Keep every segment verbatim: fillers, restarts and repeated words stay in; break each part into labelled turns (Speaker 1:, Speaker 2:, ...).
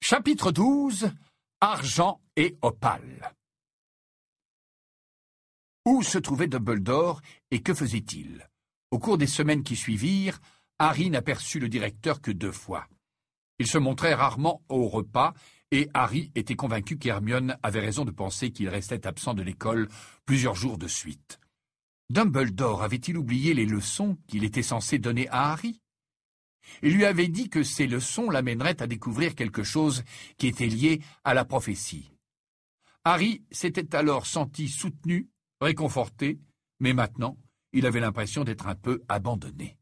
Speaker 1: Chapitre douze. Argent et opale. Où se trouvait Dumbledore et que faisait-il? Au cours des semaines qui suivirent, Harry n'aperçut le directeur que deux fois. Il se montrait rarement au repas et Harry était convaincu qu'Hermione avait raison de penser qu'il restait absent de l'école plusieurs jours de suite. Dumbledore avait-il oublié les leçons qu'il était censé donner à Harry? Il lui avait dit que ces leçons l'amèneraient à découvrir quelque chose qui était lié à la prophétie. Harry s'était alors senti soutenu, réconforté, mais maintenant, il avait l'impression d'être un peu abandonné.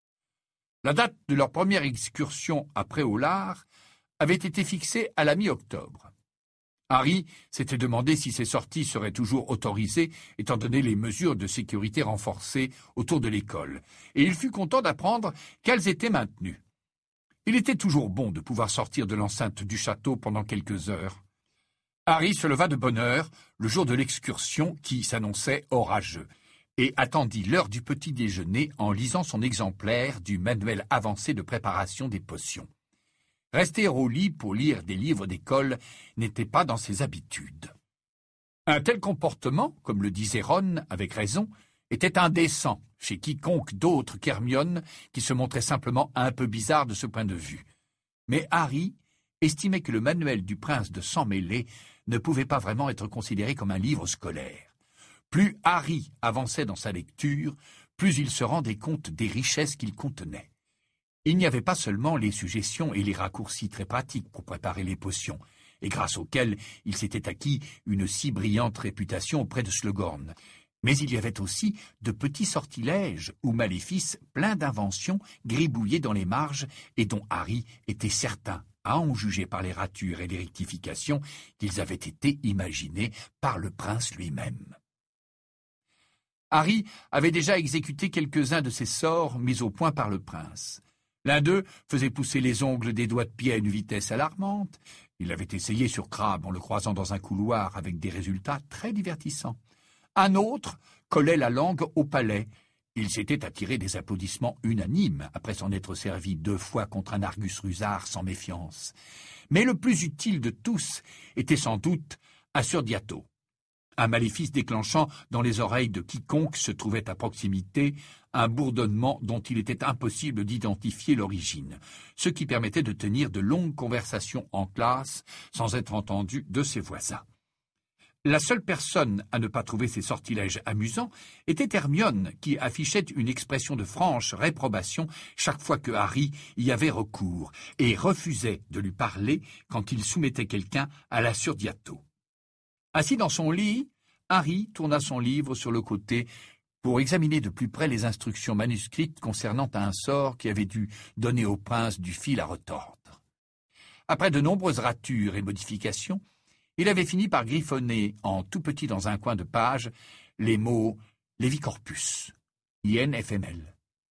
Speaker 1: La date de leur première excursion à Préolard avait été fixée à la mi-octobre. Harry s'était demandé si ces sorties seraient toujours autorisées, étant donné les mesures de sécurité renforcées autour de l'école, et il fut content d'apprendre qu'elles étaient maintenues. Il était toujours bon de pouvoir sortir de l'enceinte du château pendant quelques heures. Harry se leva de bonne heure, le jour de l'excursion qui s'annonçait orageux, et attendit l'heure du petit déjeuner en lisant son exemplaire du manuel avancé de préparation des potions. Rester au lit pour lire des livres d'école n'était pas dans ses habitudes. Un tel comportement, comme le disait Ron avec raison, était indécent chez quiconque d'autre qu'Hermione, qui se montrait simplement un peu bizarre de ce point de vue. Mais Harry estimait que le manuel du prince de Sang-Mêlé ne pouvait pas vraiment être considéré comme un livre scolaire. Plus Harry avançait dans sa lecture, plus il se rendait compte des richesses qu'il contenait. Il n'y avait pas seulement les suggestions et les raccourcis très pratiques pour préparer les potions, et grâce auxquels il s'était acquis une si brillante réputation auprès de Slughorn, mais il y avait aussi de petits sortilèges ou maléfices pleins d'inventions gribouillés dans les marges et dont Harry était certain, à en juger par les ratures et les rectifications, qu'ils avaient été imaginés par le prince lui-même. Harry avait déjà exécuté quelques-uns de ces sorts mis au point par le prince. L'un d'eux faisait pousser les ongles des doigts de pied à une vitesse alarmante. Il l'avait essayé sur Crabbe en le croisant dans un couloir avec des résultats très divertissants. Un autre collait la langue au palais. Il s'était attiré des applaudissements unanimes après s'en être servi deux fois contre un Argus rusard sans méfiance. Mais le plus utile de tous était sans doute Assurdiato, un maléfice déclenchant dans les oreilles de quiconque se trouvait à proximité un bourdonnement dont il était impossible d'identifier l'origine, ce qui permettait de tenir de longues conversations en classe sans être entendu de ses voisins. La seule personne à ne pas trouver ces sortilèges amusants était Hermione, qui affichait une expression de franche réprobation chaque fois que Harry y avait recours, et refusait de lui parler quand il soumettait quelqu'un à l'Assurdiato. Assis dans son lit, Harry tourna son livre sur le côté pour examiner de plus près les instructions manuscrites concernant un sort qui avait dû donner au prince du fil à retordre. Après de nombreuses ratures et modifications, il avait fini par griffonner en tout petit dans un coin de page les mots « Levicorpus »,« I N F M L ».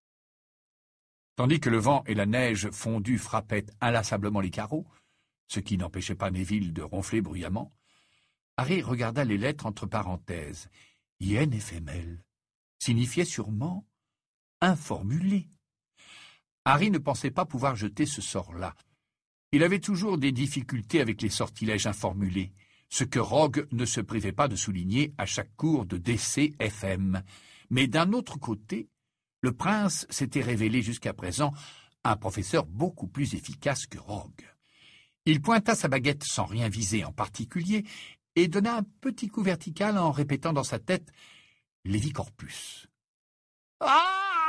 Speaker 1: Tandis que le vent et la neige fondue frappaient inlassablement les carreaux, ce qui n'empêchait pas Neville de ronfler bruyamment, Harry regarda les lettres entre parenthèses. I N F M L signifiait sûrement informulé. Harry ne pensait pas pouvoir jeter ce sort-là. Il avait toujours des difficultés avec les sortilèges informulés, ce que Rogue ne se privait pas de souligner à chaque cours de D C F M. Mais d'un autre côté, le prince s'était révélé jusqu'à présent un professeur beaucoup plus efficace que Rogue. Il pointa sa baguette sans rien viser en particulier et donna un petit coup vertical en répétant dans sa tête « Levicorpus ». Ah !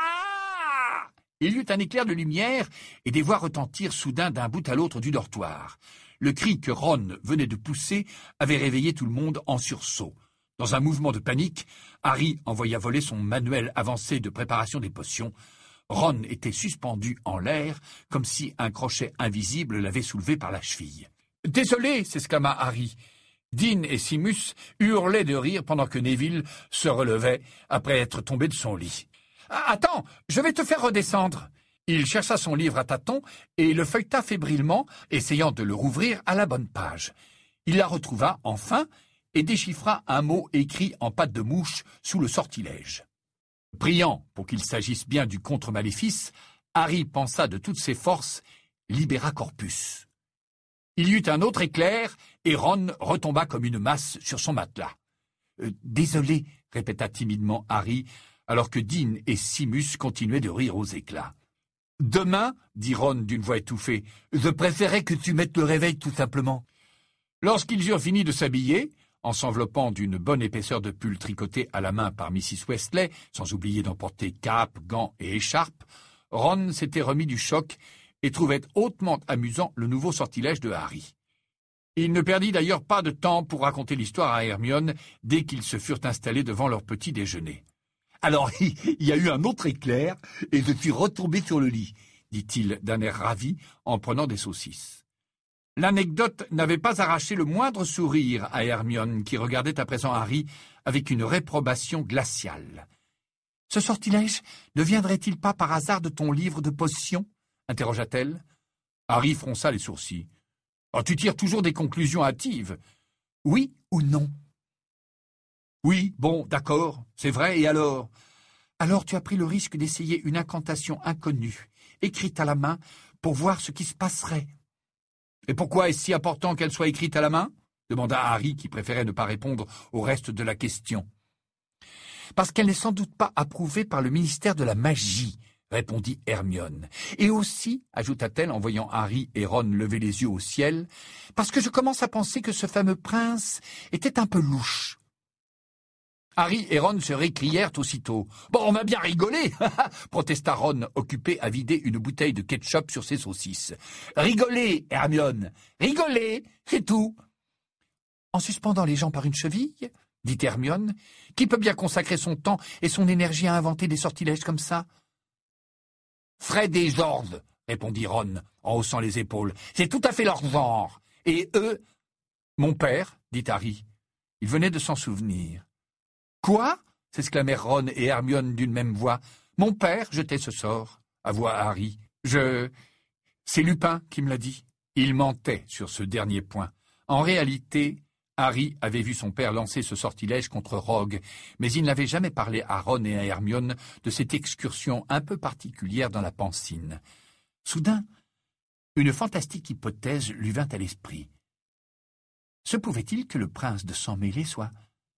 Speaker 1: Il y eut un éclair de lumière et des voix retentirent soudain d'un bout à l'autre du dortoir. Le cri que Ron venait de pousser avait réveillé tout le monde en sursaut. Dans un mouvement de panique, Harry envoya voler son manuel avancé de préparation des potions. Ron était suspendu en l'air, comme si un crochet invisible l'avait soulevé par la cheville. « Désolé !» s'exclama Harry. Dean et Simus hurlaient de rire pendant que Neville se relevait après être tombé de son lit. « Attends, je vais te faire redescendre !» Il chercha son livre à tâtons et le feuilleta fébrilement, essayant de le rouvrir à la bonne page. Il la retrouva enfin et déchiffra un mot écrit en patte de mouche sous le sortilège. Priant pour qu'il s'agisse bien du contre-maléfice, Harry pensa de toutes ses forces « Libera Corpus ». Il y eut un autre éclair, et Ron retomba comme une masse sur son matelas. Euh, « Désolé, » répéta timidement Harry, alors que Dean et Seamus continuaient de rire aux éclats. « Demain, » dit Ron d'une voix étouffée, « je préférais que tu mettes le réveil tout simplement. » Lorsqu'ils eurent fini de s'habiller, en s'enveloppant d'une bonne épaisseur de pull tricoté à la main par missus Weasley, sans oublier d'emporter cape, gants et écharpe, Ron s'était remis du choc et trouvait hautement amusant le nouveau sortilège de Harry. Il ne perdit d'ailleurs pas de temps pour raconter l'histoire à Hermione dès qu'ils se furent installés devant leur petit déjeuner. « Alors, il y a eu un autre éclair, et je suis retombé sur le lit, » dit-il d'un air ravi en prenant des saucisses. L'anecdote n'avait pas arraché le moindre sourire à Hermione, qui regardait à présent Harry avec une réprobation glaciale. « Ce sortilège ne viendrait-il pas par hasard de ton livre de potions ?» interrogea-t-elle. Harry fronça les sourcils. Oh, « Tu tires toujours des conclusions hâtives. »« Oui ou non ?»« Oui, bon, d'accord, c'est vrai, et alors ?»« Alors tu as pris le risque d'essayer une incantation inconnue, écrite à la main, pour voir ce qui se passerait. »« Et pourquoi est-ce si important qu'elle soit écrite à la main ?» demanda Harry, qui préférait ne pas répondre au reste de la question. « Parce qu'elle n'est sans doute pas approuvée par le ministère de la magie, » répondit Hermione. « Et aussi, ajouta-t-elle en voyant Harry et Ron lever les yeux au ciel, parce que je commence à penser que ce fameux prince était un peu louche. » Harry et Ron se récrièrent aussitôt. « Bon, on m'a bien rigolé !» protesta Ron, occupé à vider une bouteille de ketchup sur ses saucisses. « Rigolez, Hermione, rigolez, c'est tout !»« En suspendant les gens par une cheville ?» dit Hermione. « Qui peut bien consacrer son temps et son énergie à inventer des sortilèges comme ça ?»« Fred et George !» répondit Ron, en haussant les épaules. « C'est tout à fait leur genre. Et eux ?»« Mon père, » dit Harry. Il venait de s'en souvenir. « Quoi ?» s'exclamèrent Ron et Hermione d'une même voix. « Mon père jetait ce sort, » avoua Harry. « Je... C'est Lupin qui me l'a dit. » Il mentait sur ce dernier point. En réalité, Harry avait vu son père lancer ce sortilège contre Rogue, mais il n'avait jamais parlé à Ron et à Hermione de cette excursion un peu particulière dans la Pancine. Soudain, une fantastique hypothèse lui vint à l'esprit. Se pouvait-il que le prince de Sang-Mêlé soit...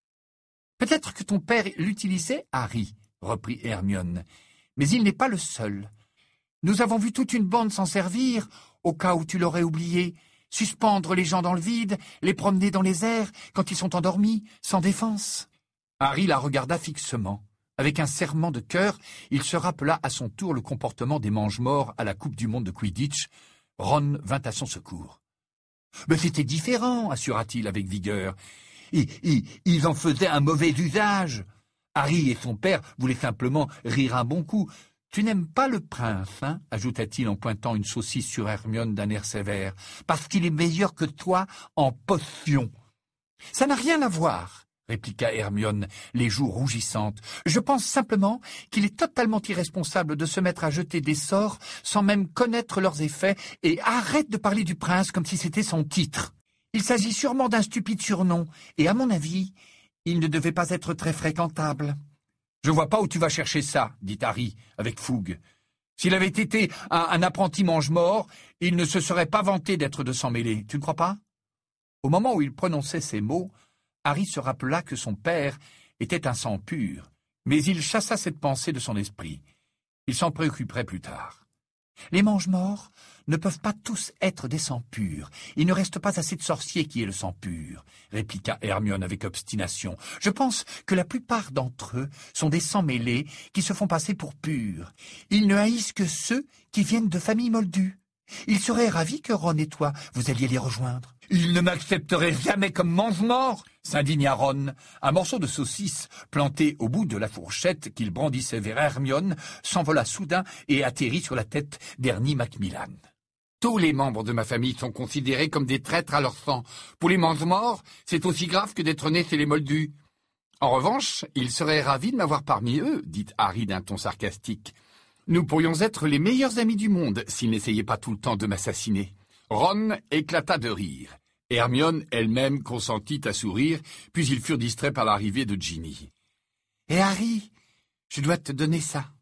Speaker 1: « Peut-être que ton père l'utilisait, Harry, » reprit Hermione, « mais il n'est pas le seul. Nous avons vu toute une bande s'en servir, au cas où tu l'aurais oublié, suspendre les gens dans le vide, les promener dans les airs, quand ils sont endormis, sans défense. » Harry la regarda fixement. Avec un serrement de cœur, il se rappela à son tour le comportement des mange-morts à la Coupe du monde de Quidditch. Ron vint à son secours. « Mais c'était différent, assura-t-il avec vigueur. Ils, ils, ils en faisaient un mauvais usage. Harry et son père voulaient simplement rire un bon coup. Tu n'aimes pas le prince, hein, ajouta-t-il en pointant une saucisse sur Hermione d'un air sévère, parce qu'il est meilleur que toi en potions. Ça n'a rien à voir, répliqua Hermione, les joues rougissantes. Je pense simplement qu'il est totalement irresponsable de se mettre à jeter des sorts sans même connaître leurs effets, et arrête de parler du prince comme si c'était son titre. Il s'agit sûrement d'un stupide surnom, et à mon avis, il ne devait pas être très fréquentable. « Je vois pas où tu vas chercher ça, » dit Harry, avec fougue. « S'il avait été un, un apprenti mange-mort, il ne se serait pas vanté d'être de Sang-Mêlé, tu ne crois pas ?» Au moment où il prononçait ces mots, Harry se rappela que son père était un sang pur, mais il chassa cette pensée de son esprit. Il s'en préoccuperait plus tard. Les mange-morts ne peuvent pas tous être des sangs purs. Il ne reste pas assez de sorciers qui aient le sang pur, répliqua Hermione avec obstination. Je pense que la plupart d'entre eux sont des sangs mêlés qui se font passer pour purs. Ils ne haïssent que ceux qui viennent de familles moldues. Ils seraient ravis que Ron et toi, vous alliez les rejoindre. « Ils ne m'accepteraient jamais comme mange-mort !» s'indigna Ron. Un morceau de saucisse, planté au bout de la fourchette qu'il brandissait vers Hermione, s'envola soudain et atterrit sur la tête d'Ernie Macmillan. « Tous les membres de ma famille sont considérés comme des traîtres à leur sang. Pour les mange-morts, c'est aussi grave que d'être né chez les moldus. En revanche, ils seraient ravis de m'avoir parmi eux, » dit Harry d'un ton sarcastique. « Nous pourrions être les meilleurs amis du monde s'ils n'essayaient pas tout le temps de m'assassiner. » Ron éclata de rire. Hermione elle-même consentit à sourire, puis ils furent distraits par l'arrivée de Ginny. « Et Harry, je dois te donner ça. »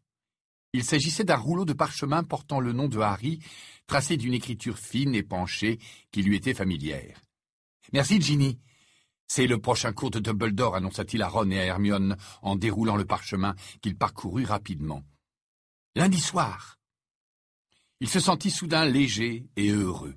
Speaker 1: Il s'agissait d'un rouleau de parchemin portant le nom de Harry, tracé d'une écriture fine et penchée qui lui était familière. « Merci, Ginny. C'est le prochain cours de Dumbledore, annonça-t-il à Ron et à Hermione en déroulant le parchemin qu'il parcourut rapidement. Lundi soir. Il se sentit soudain léger et heureux.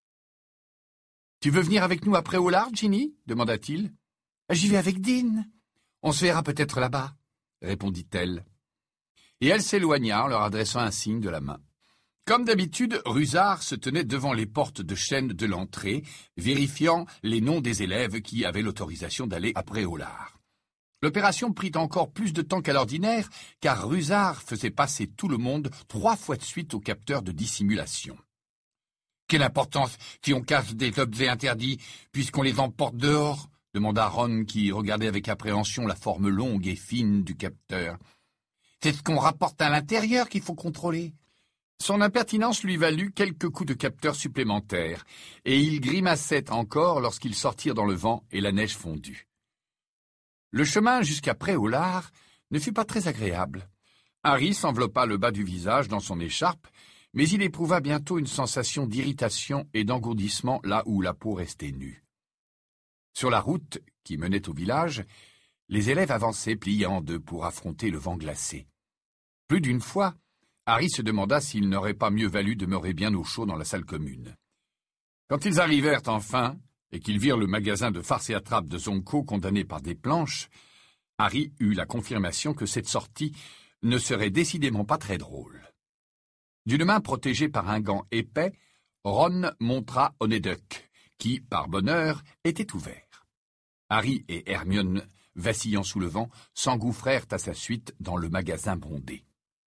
Speaker 1: « Tu veux venir avec nous après Hollard, Ginny ?» demanda-t-il. « J'y vais avec Dean. On se verra peut-être là-bas, » répondit-elle. Et elle s'éloigna en leur adressant un signe de la main. Comme d'habitude, Rusard se tenait devant les portes de chêne de l'entrée, vérifiant les noms des élèves qui avaient l'autorisation d'aller après Hollard. L'opération prit encore plus de temps qu'à l'ordinaire, car Rusard faisait passer tout le monde trois fois de suite au capteur de dissimulation. « Quelle importance si on cache des objets interdits, puisqu'on les emporte dehors ?» demanda Ron, qui regardait avec appréhension la forme longue et fine du capteur. « C'est ce qu'on rapporte à l'intérieur qu'il faut contrôler. » Son impertinence lui valut quelques coups de capteur supplémentaires, et il grimaçait encore lorsqu'ils sortirent dans le vent et la neige fondue. Le chemin jusqu'après Hollard ne fut pas très agréable. Harry s'enveloppa le bas du visage dans son écharpe, mais il éprouva bientôt une sensation d'irritation et d'engourdissement là où la peau restait nue. Sur la route qui menait au village, les élèves avançaient pliés en deux pour affronter le vent glacé. Plus d'une fois, Harry se demanda s'il n'aurait pas mieux valu demeurer bien au chaud dans la salle commune. Quand ils arrivèrent enfin, et qu'ils virent le magasin de farce et attrape de Zonko condamné par des planches, Harry eut la confirmation que cette sortie ne serait décidément pas très drôle. D'une main protégée par un gant épais, Ron montra Honeduck, qui, par bonheur, était ouvert. Harry et Hermione, vacillant sous le vent, s'engouffrèrent à sa suite dans le magasin bondé.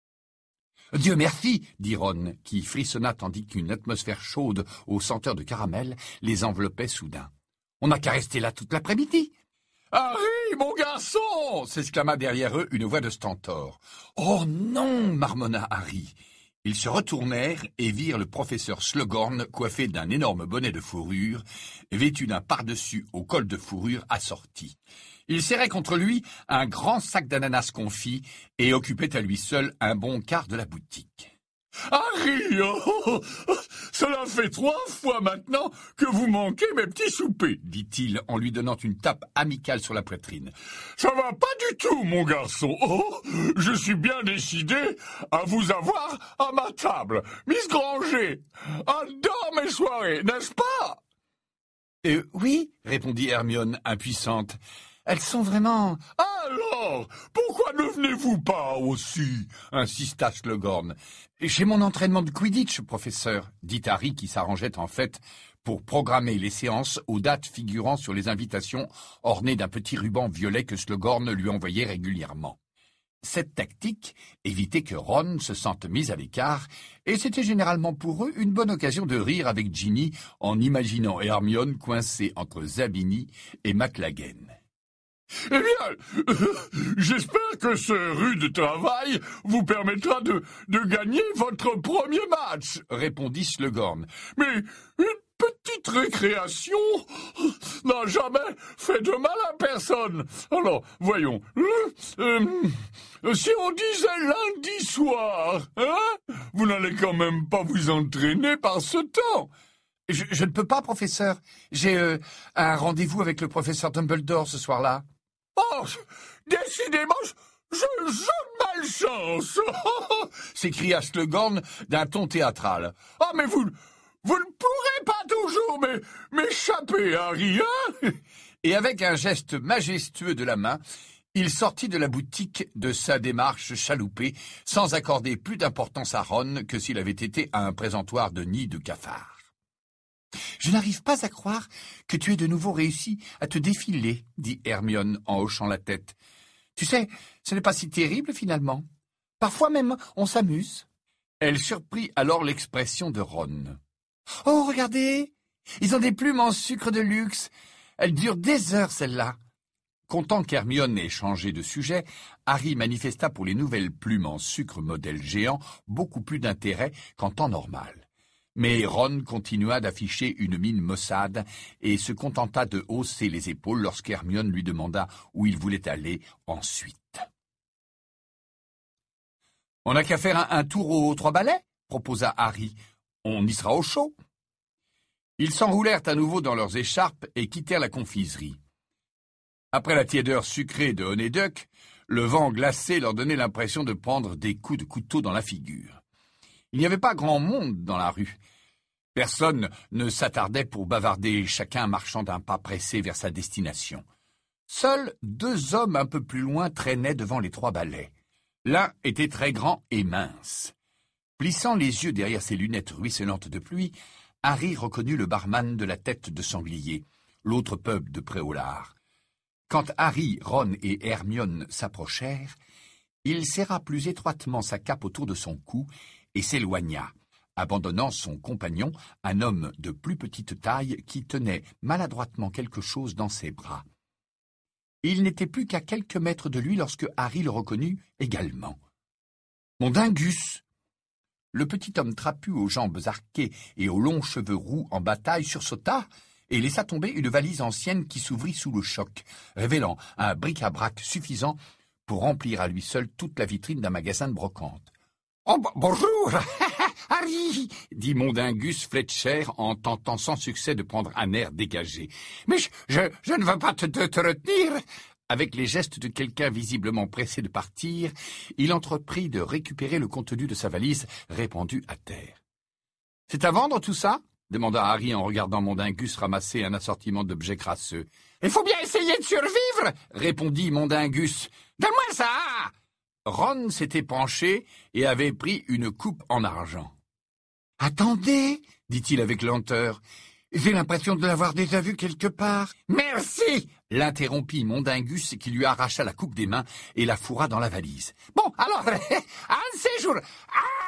Speaker 1: « Dieu merci !» dit Ron, qui frissonna tandis qu'une atmosphère chaude aux senteurs de caramel les enveloppait soudain. « On n'a qu'à rester là toute l'après-midi !»« Harry, mon garçon !» s'exclama derrière eux une voix de stentor. « Oh non !» marmonna Harry. Ils se retournèrent et virent le professeur Slughorn coiffé d'un énorme bonnet de fourrure, vêtu d'un pardessus au col de fourrure assorti. Il serrait contre lui un grand sac d'ananas confit et occupait à lui seul un bon quart de la boutique. « Harry, oh, cela fait trois fois maintenant que vous manquez mes petits soupers, » dit-il en lui donnant une tape amicale sur la poitrine. « Ça va pas du tout, mon garçon. Oh, je suis bien décidé à vous avoir à ma table. Miss Granger, adore mes soirées, n'est-ce pas ?»« Euh, oui, » répondit Hermione, impuissante. Elles sont vraiment... « Alors, pourquoi ne venez-vous pas aussi ?» insista Slughorn. « J'ai mon entraînement de Quidditch, professeur, » dit Harry qui s'arrangeait en fait pour programmer les séances aux dates figurant sur les invitations ornées d'un petit ruban violet que Slughorn lui envoyait régulièrement. Cette tactique évitait que Ron se sente mis à l'écart, et c'était généralement pour eux une bonne occasion de rire avec Ginny en imaginant Hermione coincée entre Zabini et McLaggen. « Eh bien, euh, j'espère que ce rude travail vous permettra de, de gagner votre premier match, » répondit Slughorn. « Mais une petite récréation n'a jamais fait de mal à personne. Alors, voyons, euh, euh, si on disait lundi soir, hein, vous n'allez quand même pas vous entraîner par ce temps. » Je, je ne peux pas, professeur. J'ai euh, un rendez-vous avec le professeur Dumbledore ce soir-là. Oh, décidément, je, je malchance s'écria Slughorn d'un ton théâtral. Ah, mais vous, vous ne pourrez pas toujours m'échapper, Harry, hein? Et avec un geste majestueux de la main, il sortit de la boutique de sa démarche chaloupée, sans accorder plus d'importance à Ron que s'il avait été à un présentoir de nid de cafard. « Je n'arrive pas à croire que tu aies de nouveau réussi à te défiler, » dit Hermione en hochant la tête. « Tu sais, ce n'est pas si terrible finalement. Parfois même, on s'amuse. » Elle surprit alors l'expression de Ron. « Oh, regardez, ils ont des plumes en sucre de luxe. Elles durent des heures, celles-là. » Content qu'Hermione ait changé de sujet, Harry manifesta pour les nouvelles plumes en sucre modèle géant beaucoup plus d'intérêt qu'en temps normal. Mais Ron continua d'afficher une mine maussade et se contenta de hausser les épaules lorsqu'Hermione lui demanda où il voulait aller ensuite. On n'a qu'à faire un, un tour aux trois balais, proposa Harry. On y sera au chaud. Ils s'enroulèrent à nouveau dans leurs écharpes et quittèrent la confiserie. Après la tiédeur sucrée de Honeduc, le vent glacé leur donnait l'impression de prendre des coups de couteau dans la figure. Il n'y avait pas grand monde dans la rue. Personne ne s'attardait pour bavarder, chacun marchant d'un pas pressé vers sa destination. Seuls deux hommes un peu plus loin traînaient devant les trois balais. L'un était très grand et mince. Plissant les yeux derrière ses lunettes ruisselantes de pluie, Harry reconnut le barman de la tête de sanglier, l'autre pub de Préolard. Quand Harry, Ron et Hermione s'approchèrent, il serra plus étroitement sa cape autour de son cou et s'éloigna, abandonnant son compagnon, un homme de plus petite taille qui tenait maladroitement quelque chose dans ses bras. Il n'était plus qu'à quelques mètres de lui lorsque Harry le reconnut également. « Mon dingus !» Le petit homme trapu aux jambes arquées et aux longs cheveux roux en bataille sursauta et laissa tomber une valise ancienne qui s'ouvrit sous le choc, révélant un bric-à-brac suffisant pour remplir à lui seul toute la vitrine d'un magasin de brocante. « Oh, bonjour, Harry !» dit Mondingus Fletcher en tentant sans succès de prendre un air dégagé. « Mais je, je, je ne veux pas te, te, te retenir !» Avec les gestes de quelqu'un visiblement pressé de partir, il entreprit de récupérer le contenu de sa valise répandue à terre. « C'est à vendre tout ça ?» demanda Harry en regardant Mondingus ramasser un assortiment d'objets crasseux. « Il faut bien essayer de survivre !» répondit Mondingus. « Donne-moi ça !» Ron s'était penché et avait pris une coupe en argent. « Attendez !» dit-il avec lenteur. « J'ai l'impression de l'avoir déjà vu quelque part. »« Merci !» l'interrompit Mondingus qui lui arracha la coupe des mains et la fourra dans la valise. « Bon, alors, un de ces jours... Aïe !»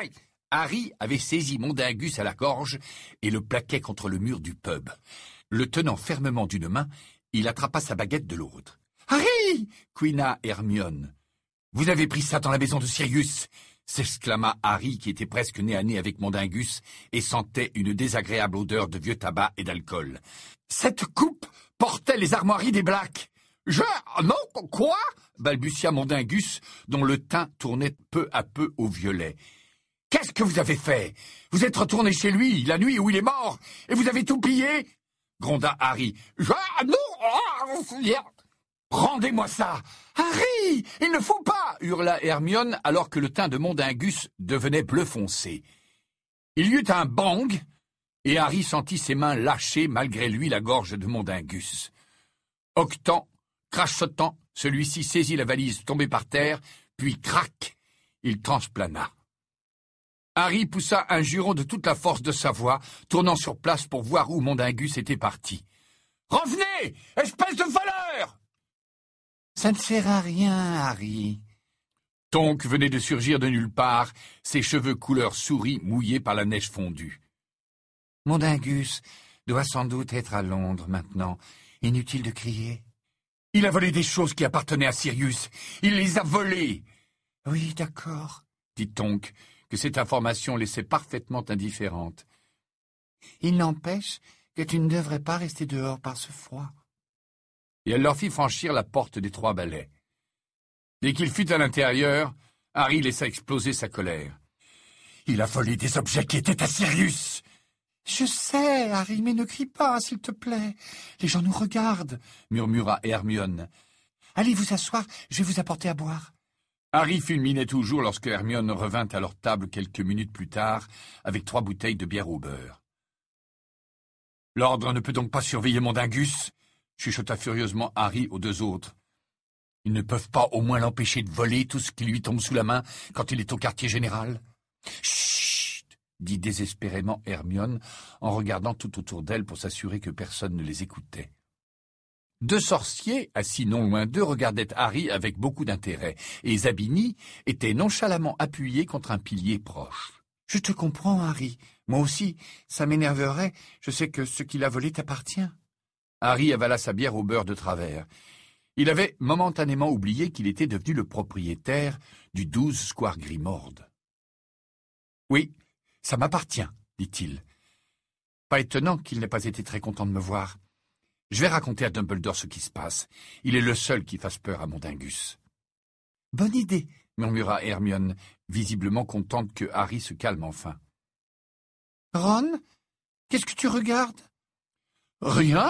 Speaker 1: Harry avait saisi Mondingus à la gorge et le plaquait contre le mur du pub. Le tenant fermement d'une main, il attrapa sa baguette de l'autre. « Harry !» couina Hermione. « Vous avez pris ça dans la maison de Sirius !» s'exclama Harry, qui était presque nez à nez avec Mondingus et sentait une désagréable odeur de vieux tabac et d'alcool. « Cette coupe portait les armoiries des Blacks !»« Je... non, quoi ?» balbutia Mondingus, dont le teint tournait peu à peu au violet. « Qu'est-ce que vous avez fait? Vous êtes retourné chez lui, la nuit où il est mort, et vous avez tout pillé ?» gronda Harry. « Je... non... Rendez-moi ça! Harry! Il ne faut pas! » hurla Hermione alors que le teint de Mondingus devenait bleu foncé. Il y eut un bang, et Harry sentit ses mains lâcher malgré lui la gorge de Mondingus. Octant, crachotant, celui-ci saisit la valise tombée par terre, puis crac, il transplana. Harry poussa un juron de toute la force de sa voix, tournant sur place pour voir où Mondingus était parti. « Revenez, espèce de voleur !»« Ça ne sert à rien, Harry. » Tonk venait de surgir de nulle part, ses cheveux couleur souris mouillés par la neige fondue. « Mondingus doit sans doute être à Londres maintenant. Inutile de crier. »« Il a volé des choses qui appartenaient à Sirius. Il les a volées. »« Oui, d'accord, » dit Tonk, que cette information laissait parfaitement indifférente. « Il n'empêche que tu ne devrais pas rester dehors par ce froid. » Et elle leur fit franchir la porte des trois balais. Dès qu'il fut à l'intérieur, Harry laissa exploser sa colère. « Il a volé des objets qui étaient à Sirius !»« Je sais, Harry, mais ne crie pas, s'il te plaît. Les gens nous regardent, » murmura Hermione. « Allez vous asseoir, je vais vous apporter à boire. » Harry fulminait toujours lorsque Hermione revint à leur table quelques minutes plus tard avec trois bouteilles de bière au beurre. « L'ordre ne peut donc pas surveiller Mondingus ?» chuchota furieusement Harry aux deux autres. « Ils ne peuvent pas au moins l'empêcher de voler tout ce qui lui tombe sous la main quand il est au quartier général. »« Chut !» dit désespérément Hermione en regardant tout autour d'elle pour s'assurer que personne ne les écoutait. Deux sorciers, assis non loin d'eux, regardaient Harry avec beaucoup d'intérêt, et Zabini était nonchalamment appuyé contre un pilier proche. « Je te comprends, Harry. Moi aussi, ça m'énerverait. Je sais que ce qu'il a volé t'appartient. » Harry avala sa bière au beurre de travers. Il avait momentanément oublié qu'il était devenu le propriétaire du douze square Grimord. « Oui, ça m'appartient, » dit-il. Pas étonnant qu'il n'ait pas été très content de me voir. Je vais raconter à Dumbledore ce qui se passe. Il est le seul qui fasse peur à Mondingus. « Bonne idée, » murmura Hermione, visiblement contente que Harry se calme enfin.
Speaker 2: « Ron, qu'est-ce que tu regardes ?»«
Speaker 1: Rien !»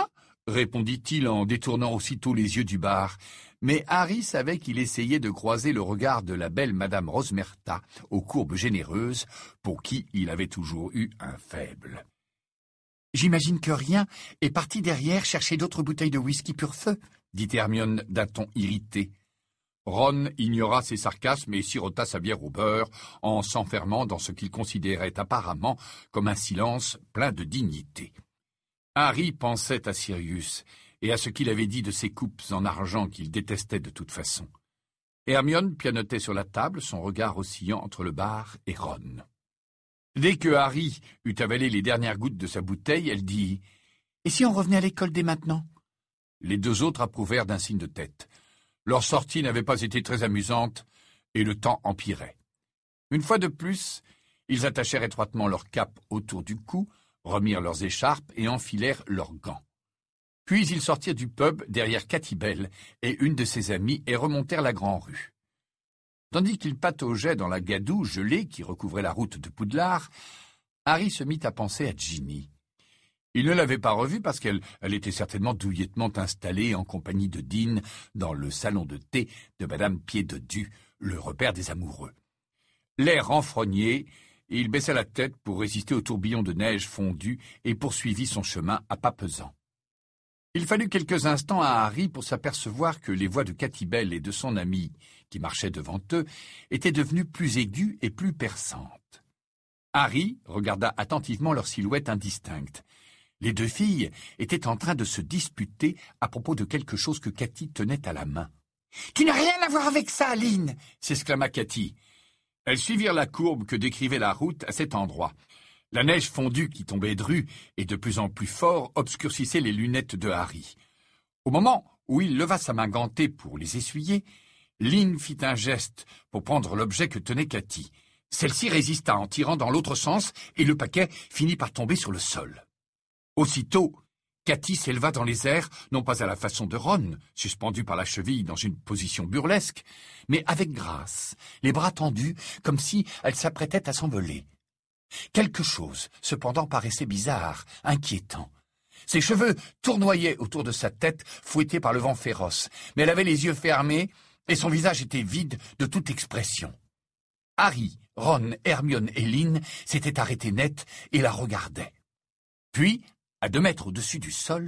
Speaker 1: répondit-il en détournant aussitôt les yeux du bar. Mais Harry savait qu'il essayait de croiser le regard de la belle Madame Rosmerta, aux courbes généreuses, pour qui il avait toujours eu un faible.
Speaker 2: « J'imagine que Rien est parti derrière chercher d'autres bouteilles de whisky pur feu, »
Speaker 1: dit Hermione d'un ton irrité. Ron ignora ses sarcasmes et sirota sa bière au beurre, en s'enfermant dans ce qu'il considérait apparemment comme un silence plein de dignité. Harry pensait à Sirius et à ce qu'il avait dit de ses coupes en argent qu'il détestait de toute façon. Hermione pianotait sur la table, son regard oscillant entre le bar et Ron. Dès que Harry eut avalé les dernières gouttes de sa bouteille, elle dit
Speaker 2: « Et si on revenait à l'école dès maintenant ?»
Speaker 1: Les deux autres approuvèrent d'un signe de tête. Leur sortie n'avait pas été très amusante, et le temps empirait. Une fois de plus, ils attachèrent étroitement leurs capes autour du cou, remirent leurs écharpes et enfilèrent leurs gants. Puis ils sortirent du pub derrière Katy Bell et une de ses amies et remontèrent la Grand-Rue. Tandis qu'ils pataugeaient dans la gadoue gelée qui recouvrait la route de Poudlard, Harry se mit à penser à Ginny. Il ne l'avait pas revue parce qu'elle elle était certainement douillettement installée en compagnie de Dean dans le salon de thé de Madame Pieds-de-Du, le repère des amoureux. L'air renfrogné, il baissa la tête pour résister au tourbillon de neige fondue et poursuivit son chemin à pas pesants. Il fallut quelques instants à Harry pour s'apercevoir que les voix de Katy Bell et de son amie, qui marchaient devant eux, étaient devenues plus aiguës et plus perçantes. Harry regarda attentivement leurs silhouettes indistinctes. Les deux filles étaient en train de se disputer à propos de quelque chose que Katy tenait à la main.
Speaker 2: « Tu n'as rien à voir avec ça, Lynn !»
Speaker 1: s'exclama Katy. Elles suivirent la courbe que décrivait la route à cet endroit. La neige fondue qui tombait dru et de plus en plus fort obscurcissait les lunettes de Harry. Au moment où il leva sa main gantée pour les essuyer, Lynn fit un geste pour prendre l'objet que tenait Katy. Celle-ci résista en tirant dans l'autre sens et le paquet finit par tomber sur le sol. Aussitôt, Katy s'éleva dans les airs, non pas à la façon de Ron, suspendu par la cheville dans une position burlesque, mais avec grâce, les bras tendus, comme si elle s'apprêtait à s'envoler. Quelque chose, cependant, paraissait bizarre, inquiétant. Ses cheveux tournoyaient autour de sa tête, fouettés par le vent féroce, mais elle avait les yeux fermés et son visage était vide de toute expression. Harry, Ron, Hermione et Lynn s'étaient arrêtés net et la regardaient. Puis, à deux mètres au-dessus du sol,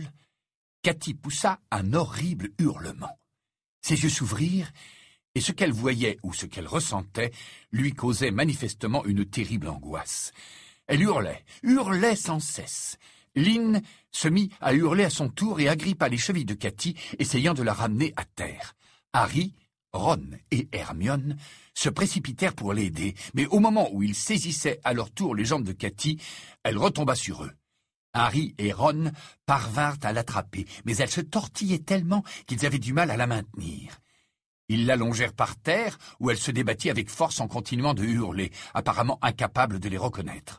Speaker 1: Katy poussa un horrible hurlement. Ses yeux s'ouvrirent, et ce qu'elle voyait ou ce qu'elle ressentait lui causait manifestement une terrible angoisse. Elle hurlait, hurlait sans cesse. Lynn se mit à hurler à son tour et agrippa les chevilles de Katy, essayant de la ramener à terre. Harry, Ron et Hermione se précipitèrent pour l'aider, mais au moment où ils saisissaient à leur tour les jambes de Katy, elle retomba sur eux. Harry et Ron parvinrent à l'attraper, mais elle se tortillait tellement qu'ils avaient du mal à la maintenir. Ils l'allongèrent par terre, où elle se débattit avec force en continuant de hurler, apparemment incapable de les reconnaître.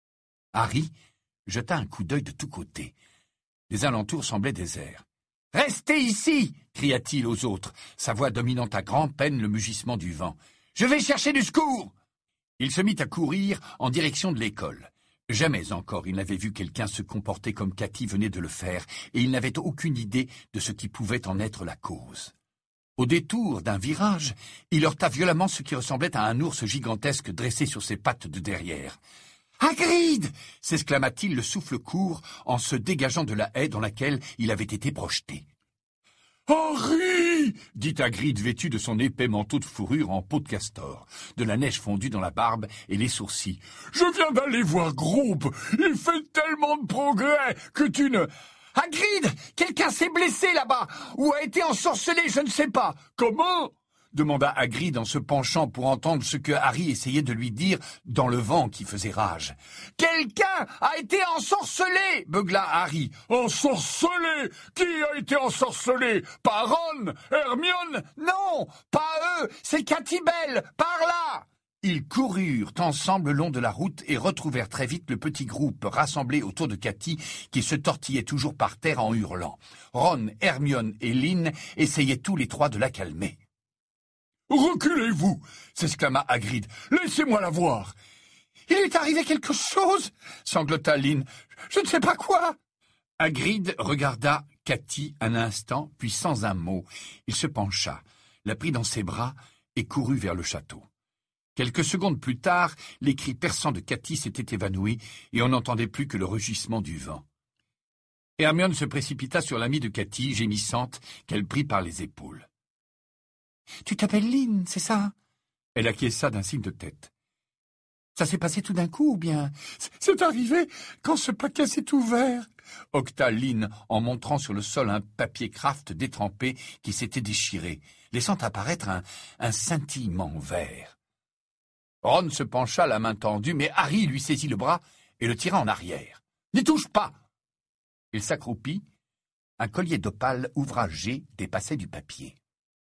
Speaker 1: Harry jeta un coup d'œil de tous côtés. Les alentours semblaient déserts. « Restez ici !» cria-t-il aux autres, sa voix dominant à grand-peine le mugissement du vent. « Je vais chercher du secours !» Il se mit à courir en direction de l'école. Jamais encore il n'avait vu quelqu'un se comporter comme Katy venait de le faire, et il n'avait aucune idée de ce qui pouvait en être la cause. Au détour d'un virage, il heurta violemment ce qui ressemblait à un ours gigantesque dressé sur ses pattes de derrière. « Hagrid !» s'exclama-t-il le souffle court en se dégageant de la haie dans laquelle il avait été projeté. « Harry !» dit Hagrid vêtu de son épais manteau de fourrure en peau de castor, de la neige fondue dans la barbe et les sourcils. « Je viens d'aller voir Groupe. Il fait tellement de progrès que tu ne... » « Hagrid, quelqu'un s'est blessé là-bas, ou a été ensorcelé, je ne sais pas. »« Comment ?» demanda Hagrid en se penchant pour entendre ce que Harry essayait de lui dire dans le vent qui faisait rage. « Quelqu'un a été ensorcelé !» beugla Harry. « Ensorcelé ? Qui a été ensorcelé ? Pas Ron ? Hermione ? Non, pas eux, c'est Katy Bell, par là !» Ils coururent ensemble le long de la route et retrouvèrent très vite le petit groupe rassemblé autour de Katy qui se tortillait toujours par terre en hurlant. Ron, Hermione et Lynn essayaient tous les trois de la calmer. Reculez-vous, s'exclama Hagrid. Laissez-moi la voir.
Speaker 2: Il est arrivé quelque chose, sanglota Lynn. Je ne sais pas quoi.
Speaker 1: Hagrid regarda Cathy un instant, puis sans un mot, il se pencha, la prit dans ses bras et courut vers le château. Quelques secondes plus tard, les cris perçants de Cathy s'étaient évanouis et on n'entendait plus que le rugissement du vent. Hermione se précipita sur l'amie de Cathy, gémissante, qu'elle prit par les épaules.
Speaker 2: « Tu t'appelles Lynn, c'est ça ?»
Speaker 1: Elle acquiesça d'un signe de tête.
Speaker 2: « Ça s'est passé tout d'un coup, ou bien ?»«
Speaker 1: C'est arrivé quand ce paquet s'est ouvert !» octa Lynn en montrant sur le sol un papier kraft détrempé qui s'était déchiré, laissant apparaître un, un scintillement vert. Ron se pencha, la main tendue, mais Harry lui saisit le bras et le tira en arrière. « N'y touche pas !» Il s'accroupit. Un collier d'opale ouvragé dépassait du papier.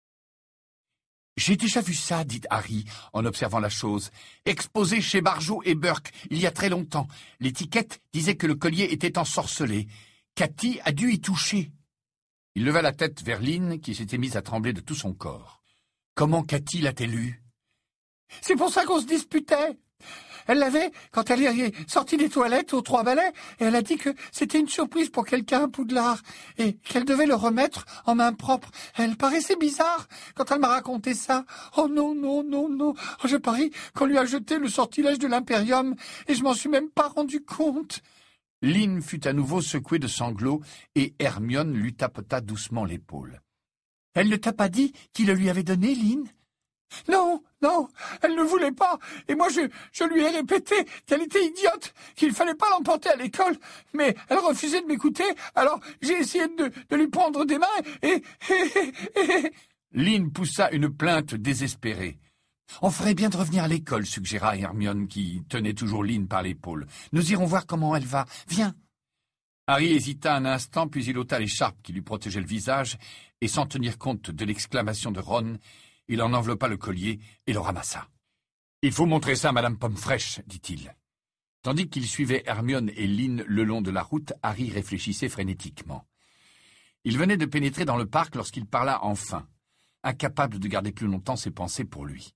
Speaker 1: « J'ai déjà vu ça, dit Harry, en observant la chose. Exposé chez Barjot et Burke, il y a très longtemps. L'étiquette disait que le collier était ensorcelé. Cathy a dû y toucher. » Il leva la tête vers Lynn, qui s'était mise à trembler de tout son corps. « Comment Cathy l'a-t-elle eu ?»«
Speaker 2: C'est pour ça qu'on se disputait. Elle l'avait quand elle est sortie des toilettes aux Trois Balais, et elle a dit que c'était une surprise pour quelqu'un à Poudlard, et qu'elle devait le remettre en main propre. Elle paraissait bizarre quand elle m'a raconté ça. Oh non, non, non, non. Oh, je parie qu'on lui a jeté le sortilège de l'Imperium, et je m'en suis même pas rendu compte. »
Speaker 1: Lynn fut à nouveau secouée de sanglots, et Hermione lui tapota doucement l'épaule.
Speaker 2: « Elle ne t'a pas dit qui le lui avait donné, Lynn ? » « Non, non, elle ne voulait pas, et moi je, je lui ai répété qu'elle était idiote, qu'il fallait pas l'emporter à l'école, mais elle refusait de m'écouter, alors j'ai essayé de, de lui prendre des mains, et... et, et, et... »
Speaker 1: Lynn poussa une plainte désespérée. « On ferait bien de revenir à l'école, » suggéra Hermione, qui tenait toujours Lynn par l'épaule. « Nous irons voir comment elle va. Viens !» Harry hésita un instant, puis il ôta l'écharpe qui lui protégeait le visage, et sans tenir compte de l'exclamation de Ron, il en enveloppa le collier et le ramassa. « Il faut montrer ça à Madame Pomme-Fraîche, dit-il. » Tandis qu'il suivait Hermione et Lynn le long de la route, Harry réfléchissait frénétiquement. Il venait de pénétrer dans le parc lorsqu'il parla enfin, incapable de garder plus longtemps ses pensées pour lui.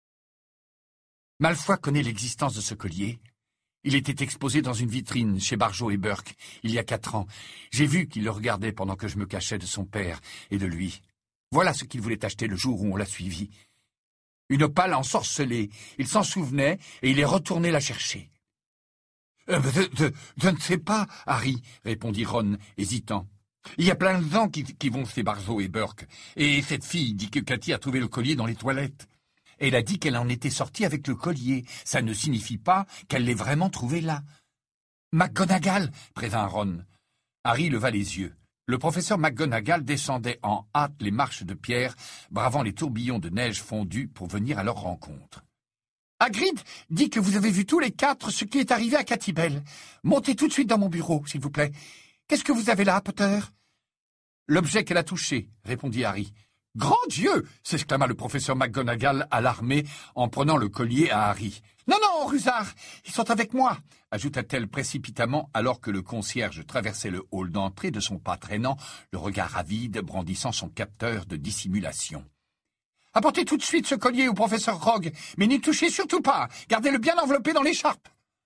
Speaker 1: « Malfoy connaît l'existence de ce collier. Il était exposé dans une vitrine chez Barjot et Burke, il y a quatre ans. J'ai vu qu'il le regardait pendant que je me cachais de son père et de lui. Voilà ce qu'il voulait acheter le jour où on l'a suivi. Une opale ensorcelée. Il s'en souvenait et il est retourné la chercher. Euh, « je, je, je ne sais pas, Harry, » répondit Ron, hésitant. « Il y a plein de gens qui, qui vont chez Barjot et Burke, et cette fille dit que Cathy a trouvé le collier dans les toilettes. Elle a dit qu'elle en était sortie avec le collier. Ça ne signifie pas qu'elle l'ait vraiment trouvé là. »« McGonagall !» prévint Ron. Harry leva les yeux. Le professeur McGonagall descendait en hâte les marches de pierre, bravant les tourbillons de neige fondue pour venir à leur rencontre. « Hagrid dit que vous avez vu tous les quatre ce qui est arrivé à Cathy Bell. Montez tout de suite dans mon bureau, s'il vous plaît. Qu'est-ce que vous avez là, Potter ?»« L'objet qu'elle a touché, » répondit Harry. « Grand Dieu !» s'exclama le professeur McGonagall, alarmé, en prenant le collier à Harry. « Non, non, Rusard, ils sont avec moi !» ajouta-t-elle précipitamment alors que le concierge traversait le hall d'entrée de son pas traînant, le regard avide, brandissant son capteur de dissimulation. « Apportez tout de suite ce collier au professeur Rogue, mais n'y touchez surtout pas. Gardez-le bien enveloppé dans l'écharpe. »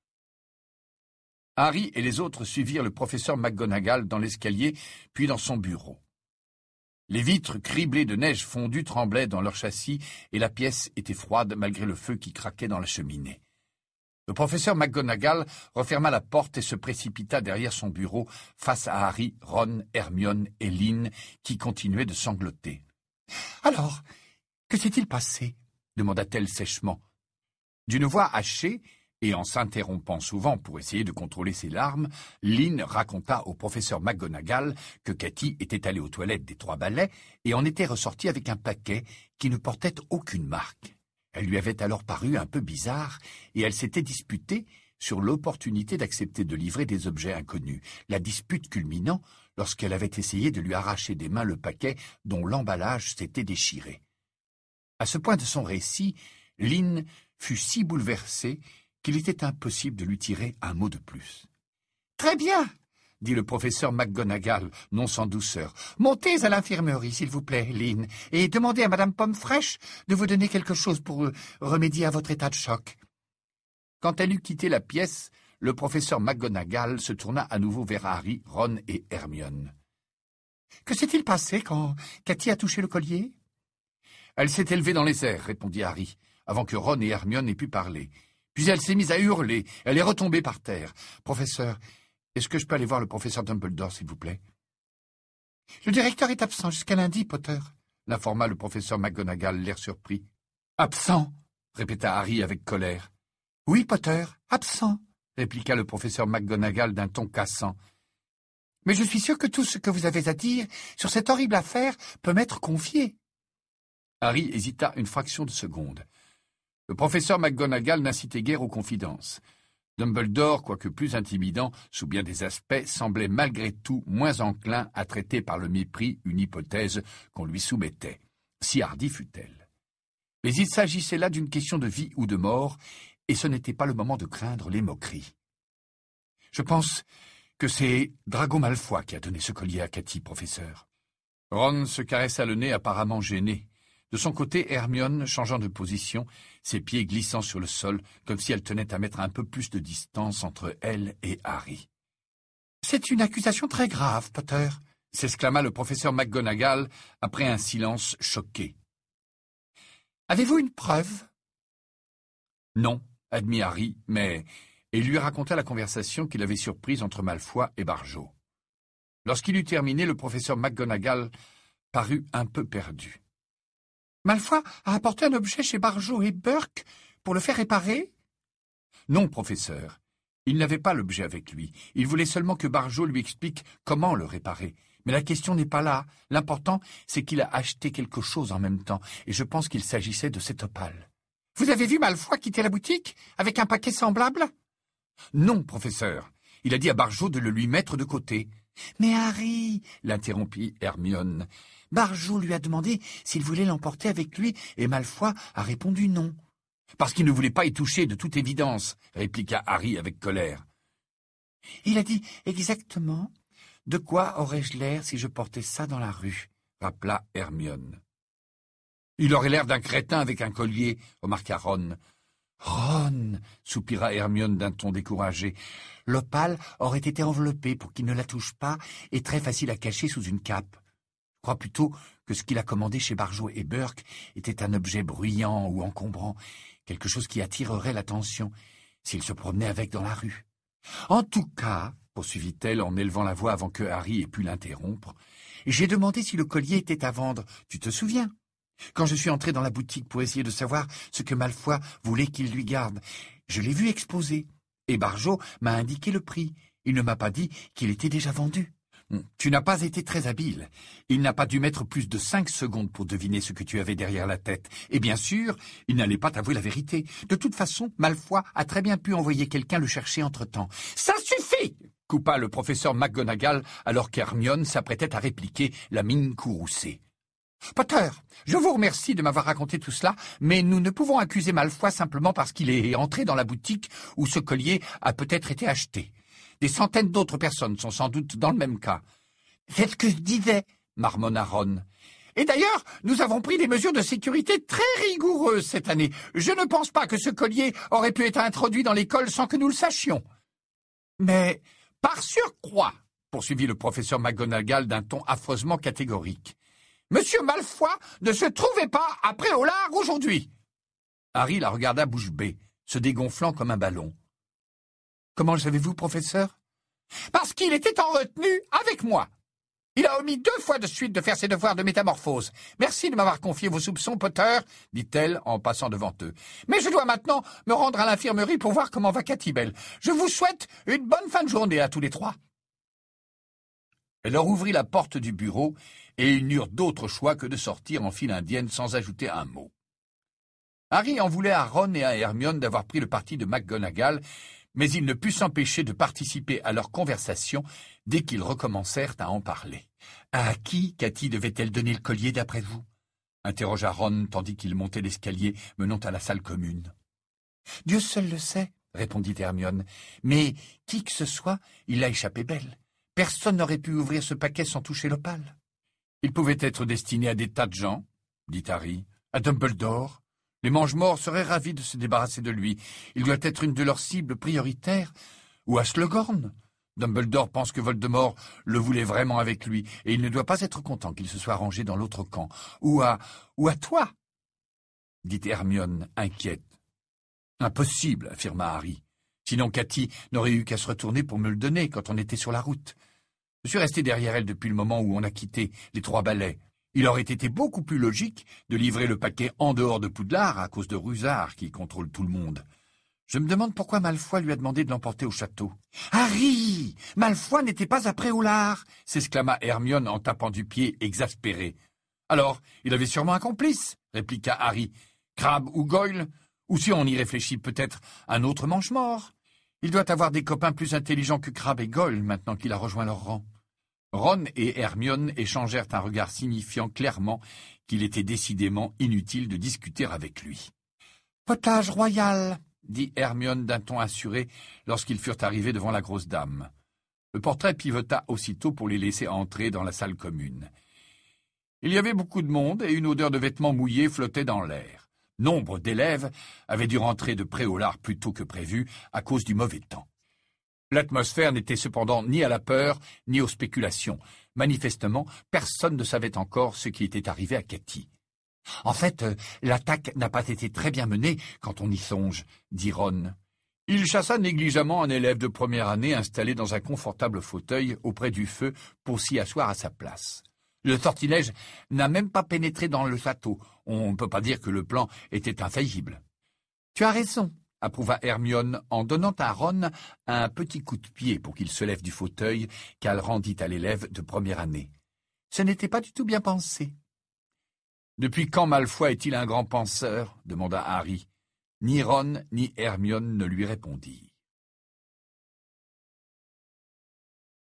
Speaker 1: Harry et les autres suivirent le professeur McGonagall dans l'escalier, puis dans son bureau. Les vitres criblées de neige fondue tremblaient dans leur châssis et la pièce était froide malgré le feu qui craquait dans la cheminée. Le professeur McGonagall referma la porte et se précipita derrière son bureau face à Harry, Ron, Hermione et Lynn qui continuaient de sangloter. « Alors, que s'est-il passé ?» demanda-t-elle sèchement. D'une voix hachée, et en s'interrompant souvent pour essayer de contrôler ses larmes, Lynn raconta au professeur McGonagall que Cathy était allée aux toilettes des Trois Balais et en était ressortie avec un paquet qui ne portait aucune marque. Elle lui avait alors paru un peu bizarre et elle s'était disputée sur l'opportunité d'accepter de livrer des objets inconnus, la dispute culminant lorsqu'elle avait essayé de lui arracher des mains le paquet dont l'emballage s'était déchiré. À ce point de son récit, Lynn fut si bouleversée qu'il était impossible de lui tirer un mot de plus. « Très bien !» dit le professeur McGonagall, non sans douceur.
Speaker 2: « Montez à l'infirmerie, s'il vous plaît, Lynn, et demandez à Madame Pomme-Fraîche de vous donner quelque chose pour euh, remédier à votre état de choc. »
Speaker 1: Quand elle eut quitté la pièce, le professeur McGonagall se tourna à nouveau vers Harry, Ron et Hermione.
Speaker 2: « Que s'est-il passé quand Cathy a touché le collier ?»«
Speaker 1: Elle s'est élevée dans les airs, répondit Harry, avant que Ron et Hermione aient pu parler. Puis elle s'est mise à hurler, elle est retombée par terre. Professeur, est-ce que je peux aller voir le professeur Dumbledore, s'il vous plaît ?»«
Speaker 2: Le directeur est absent jusqu'à lundi, Potter, »
Speaker 1: l'informa le professeur McGonagall, l'air surpris.
Speaker 2: « Absent »
Speaker 1: répéta Harry avec colère.
Speaker 2: « Oui, Potter, absent »
Speaker 1: répliqua le professeur McGonagall d'un ton cassant.
Speaker 2: « Mais je suis sûr que tout ce que vous avez à dire sur cette horrible affaire peut m'être confié. »
Speaker 1: Harry hésita une fraction de seconde. Le professeur McGonagall n'incitait guère aux confidences. Dumbledore, quoique plus intimidant sous bien des aspects, semblait malgré tout moins enclin à traiter par le mépris une hypothèse qu'on lui soumettait, si hardie fût-elle. Mais il s'agissait là d'une question de vie ou de mort, et ce n'était pas le moment de craindre les moqueries. « Je pense que c'est Drago Malfoy qui a donné ce collier à Cathy, professeur. » Ron se caressa le nez, apparemment gêné. De son côté, Hermione, changeant de position, ses pieds glissant sur le sol, comme si elle tenait à mettre un peu plus de distance entre elle et Harry.
Speaker 2: « C'est une accusation très grave, Potter, »
Speaker 1: s'exclama le professeur McGonagall après un silence choqué.
Speaker 2: « Avez-vous une preuve ?»«
Speaker 1: Non, » admit Harry, mais... Et il lui raconta la conversation qu'il avait surprise entre Malfoy et Barjo. Lorsqu'il eut terminé, le professeur McGonagall parut un peu perdu.
Speaker 2: « Malfoy a apporté un objet chez Barjo et Burke pour le faire réparer ?»«
Speaker 1: Non, professeur. Il n'avait pas l'objet avec lui. Il voulait seulement que Barjo lui explique comment le réparer. Mais la question n'est pas là. L'important, c'est qu'il a acheté quelque chose en même temps, et je pense qu'il s'agissait de cet opale. »«
Speaker 2: Vous avez vu Malfoy quitter la boutique avec un paquet semblable ?»«
Speaker 1: Non, professeur. Il a dit à Barjo de le lui mettre de côté. »«
Speaker 2: Mais Harry, »
Speaker 1: l'interrompit Hermione,
Speaker 2: « Barjo lui a demandé s'il voulait l'emporter avec lui, et Malfoy a répondu non. »«
Speaker 1: Parce qu'il ne voulait pas y toucher, de toute évidence, » répliqua Harry avec colère.
Speaker 2: « Il a dit exactement « De quoi aurais-je l'air si je portais ça dans la rue ?»
Speaker 1: rappela Hermione. « Il aurait l'air d'un crétin avec un collier, » remarqua Ron.
Speaker 2: « Ron, » soupira Hermione d'un ton découragé, « l'opale aurait été enveloppée pour qu'il ne la touche pas et très facile à cacher sous une cape. Je crois plutôt que ce qu'il a commandé chez Barjo et Burke était un objet bruyant ou encombrant, quelque chose qui attirerait l'attention s'il se promenait avec dans la rue. En tout cas, poursuivit-elle en élevant la voix avant que Harry ait pu l'interrompre, j'ai demandé si le collier était à vendre, tu te souviens ? Quand je suis entré dans la boutique pour essayer de savoir ce que Malfoy voulait qu'il lui garde, je l'ai vu exposé, et Barjo m'a indiqué le prix. Il ne m'a pas dit qu'il était déjà vendu.
Speaker 1: Tu n'as pas été très habile. Il n'a pas dû mettre plus de cinq secondes pour deviner ce que tu avais derrière la tête. Et bien sûr, il n'allait pas t'avouer la vérité. De toute façon, Malfoy a très bien pu envoyer quelqu'un le chercher entre-temps. « Ça suffit !» coupa le professeur McGonagall alors qu'Hermione s'apprêtait à répliquer, la mine courroucée. « Potter, je vous remercie de m'avoir raconté tout cela, mais nous ne pouvons accuser Malfoy simplement parce qu'il est entré dans la boutique où ce collier a peut-être été acheté. Des centaines d'autres personnes sont sans doute dans le même cas. »«
Speaker 2: C'est ce que je disais, » marmonna Ron. « Et d'ailleurs, nous avons pris des mesures de sécurité très rigoureuses cette année. Je ne pense pas que ce collier aurait pu être introduit dans l'école sans que nous le sachions. »« Mais, par surcroît, » poursuivit le professeur McGonagall d'un ton affreusement catégorique, « Monsieur Malfoy ne se trouvait pas à Préolard aujourd'hui. »
Speaker 1: Harry la regarda bouche bée, se dégonflant comme un ballon. « Comment le savez-vous, professeur ? » ?»«
Speaker 2: Parce qu'il était en retenue avec moi. Il a omis deux fois de suite de faire ses devoirs de métamorphose. Merci de m'avoir confié vos soupçons, Potter, » dit-elle en passant devant eux. « Mais je dois maintenant me rendre à l'infirmerie pour voir comment va Cathy Bell. Je vous souhaite une bonne fin de journée à tous les trois. »
Speaker 1: Elle leur ouvrit la porte du bureau, et ils n'eurent d'autre choix que de sortir en file indienne sans ajouter un mot. Harry en voulait à Ron et à Hermione d'avoir pris le parti de McGonagall, mais il ne put s'empêcher de participer à leur conversation dès qu'ils recommencèrent à en parler. « À qui Cathy devait-elle donner le collier d'après vous ?» interrogea Ron tandis qu'il montait l'escalier menant à la salle commune.
Speaker 2: « Dieu seul le sait, » répondit Hermione, « mais qui que ce soit, il a échappé belle.
Speaker 1: Personne n'aurait pu ouvrir ce paquet sans toucher l'opale. Il pouvait être destiné à des tas de gens, dit Harry, à Dumbledore. Les Mange-Morts seraient ravis de se débarrasser de lui. Il doit être une de leurs cibles prioritaires. Ou à Slughorn. Dumbledore pense que Voldemort le voulait vraiment avec lui, et il ne doit pas être content qu'il se soit rangé dans l'autre camp. Ou à... ou à toi, dit Hermione, inquiète. Impossible, affirma Harry. Sinon Cathy n'aurait eu qu'à se retourner pour me le donner quand on était sur la route. Je suis resté derrière elle depuis le moment où on a quitté les Trois Balais. Il aurait été beaucoup plus logique de livrer le paquet en dehors de Poudlard à cause de Rusard qui contrôle tout le monde. Je me demande pourquoi Malfoy lui a demandé de l'emporter au château. « Harry, Malfoy n'était pas à Préolard !» s'exclama Hermione en tapant du pied, exaspérée. « Alors, il avait sûrement un complice !» répliqua Harry. « Crabbe ou Goyle, ou si on y réfléchit peut-être un autre Mange-Mort. Il doit avoir des copains plus intelligents que Crabbe et Goyle maintenant qu'il a rejoint leur rang. » Ron et Hermione échangèrent un regard signifiant clairement qu'il était décidément inutile de discuter avec lui. « Potage royal !» dit Hermione d'un ton assuré lorsqu'ils furent arrivés devant la grosse dame. Le portrait pivota aussitôt pour les laisser entrer dans la salle commune. Il y avait beaucoup de monde et une odeur de vêtements mouillés flottait dans l'air. Nombre d'élèves avaient dû rentrer de Préolard plus tôt que prévu à cause du mauvais temps. L'atmosphère n'était cependant ni à la peur ni aux spéculations. Manifestement, personne ne savait encore ce qui était arrivé à Cathy. « En fait, euh, l'attaque n'a pas été très bien menée quand on y songe, » dit Ron. Il chassa négligemment un élève de première année installé dans un confortable fauteuil auprès du feu pour s'y asseoir à sa place. Le sortilège n'a même pas pénétré dans le château. On ne peut pas dire que le plan était infaillible. « Tu as raison, » approuva Hermione en donnant à Ron un petit coup de pied pour qu'il se lève du fauteuil qu'elle rendit à l'élève de première année. « Ce n'était pas du tout bien pensé. » « Depuis quand Malfoy est-il un grand penseur ?» demanda Harry. Ni Ron ni Hermione ne lui répondirent.